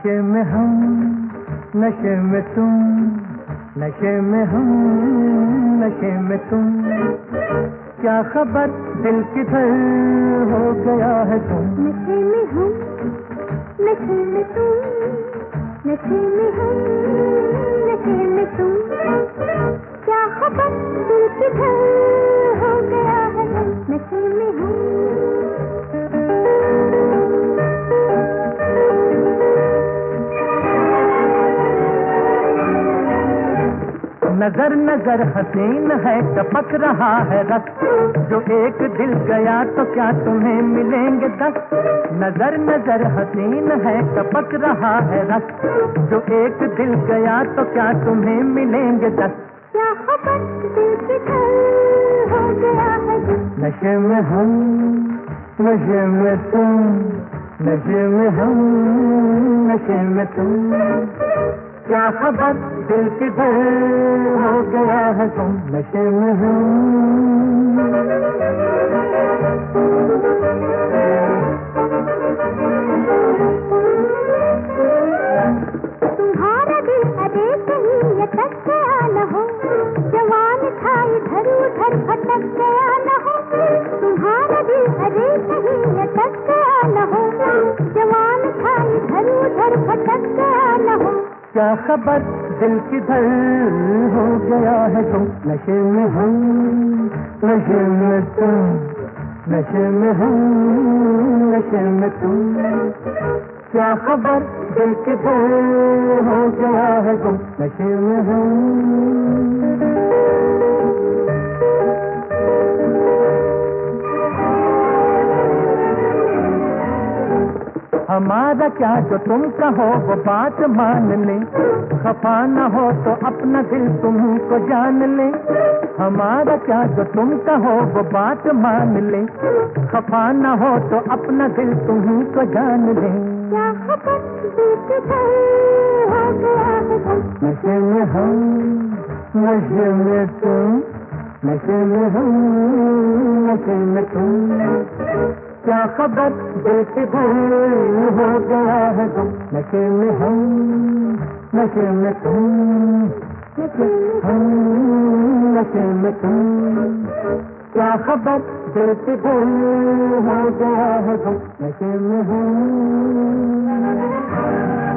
नशे में हम, नशे में तुम, नशे में हम, नशे में तुम, क्या खबर दिल किधर हो गया है तुम। नशे में हम, नशे में तुम, नशे में हम, नशे में तुम, क्या खबर दिल किधर हो गया है तुम। नशे में हम। नजर नजर हसीन है टपक रहा है रस, जो एक दिल गया तो क्या तुम्हें मिलेंगे 10। नजर नजर हसीन है टपक रहा है रस, जो एक दिल गया तो क्या तुम्हें मिलेंगे 10। क्या खबर दिल किधर हो गया है तुम। नशे में हम, नशे में तुम, नशे में हम, नशे में तुम, क्या खबर दिल किधर हो गया है तुम। नशे में हम। तुम्हारा दिल अरे कहीं अटक गया न हो, जवान था इधर उधर भटक गया न हो। तुम्हारा दिल अरे कहीं अटक गया न हो, जवान था इधर उधर भटक गया न हो। क्या खबर दिल किधर हो गया है तुम। नशे में हम, नशे में तुम, नशे में हम, नशे में तुम, क्या खबर दिल किधर हो गया है तुम। नशे में हम। हमारा क्या जो तुम कहो वो बात मान ले, खफा न हो तो अपना दिल तुमको जान ले। हमारा क्या जो तुम कहो वो बात मान ले, खफा न हो तो अपना दिल तुमको जान ले। क्या खबर दिल किधर हो गया है तुम। नशे में हम, नशे में तुम, नशे में हम, नशे में तुम, क्या खबर दिल किधर हो गया है तुम। नशे में हम, नशे में तुम, नशे में हम, नशे में तुम, क्या खबर दिल किधर हो गया है तुम। नशे में हम।